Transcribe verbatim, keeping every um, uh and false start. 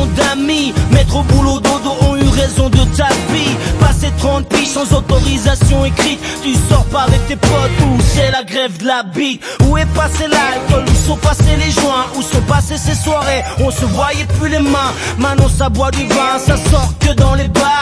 millions d'amis, mettre au boulot dodo ont eu raison de ta vie. Passer trente piges sans autorisation écrite, tu sors pas avec tes potes ou c'est la grève de la bite. Où est passé l'alcool, où sont passés les joints, où sont passées ces soirées, on se voyait plus les mains. Maintenant ça boit du vin, ça sort que dans les bars.